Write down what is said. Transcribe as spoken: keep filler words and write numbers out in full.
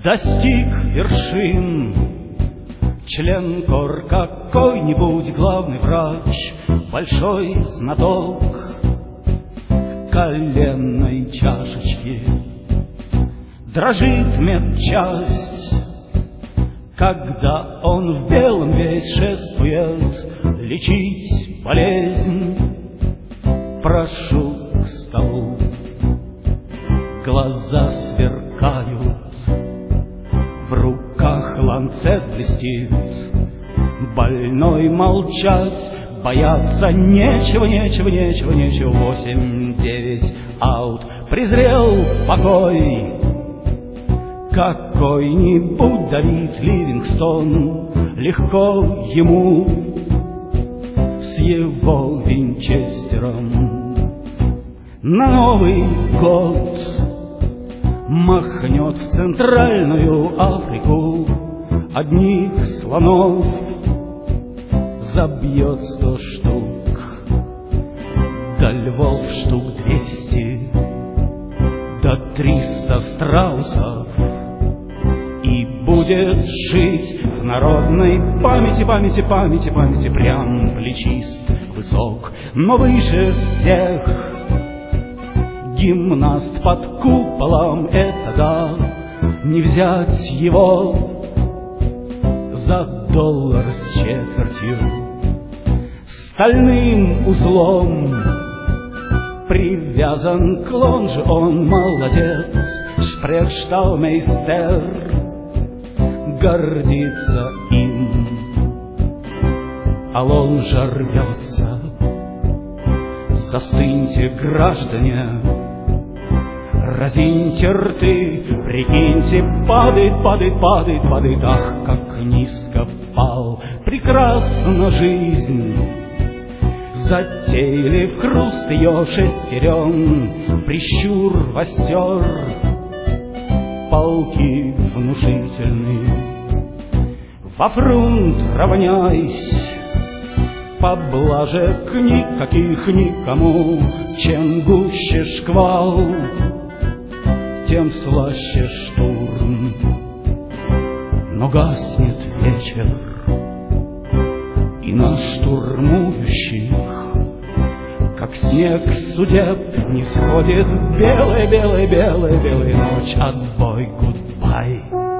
Достиг вершин член кор какой-нибудь, главный врач, большой знаток коленной чашечки. Дрожит медчасть, когда он в белом весь шествует лечить болезнь. Прошу к столу, глаза сверкают, в руках ланцет блестит. Больной молчать бояться нечего, нечего, нечего, нечего. Восемь, девять, аут, презрел покой. Какой-нибудь Давид Ливингстон, легко ему с его винчестером на Новый год махнет в Центральную Африку одних слонов, забьет сто штук, да львов штук двести, да триста страусов, и будет жить в народной памяти, памяти, памяти, памяти. Прям плечист, высок, но выше всех. Гимнаст под куполом, это да, не взять его за доллар с четвертью. Стальным узлом привязан к лонже, он молодец, шпрехшталмейстер, гордится им, а лонжа рвется. Застыньте, граждане, разиньте рты, прикиньте, падает, падает, падает, падает. Ах, как низко пал, прекрасна жизнь. Затеяли в хруст ее шестерен, прищур востер, полки внушительные. Во фрунт равняйсь, поблажек никаких никому. Чем гуще шквал, тем слаще штурм. Но гаснет вечер, и на штурмующих, как снег судеб, не сходит белая, белая, белая, белая ночь. Отбой, гудбай.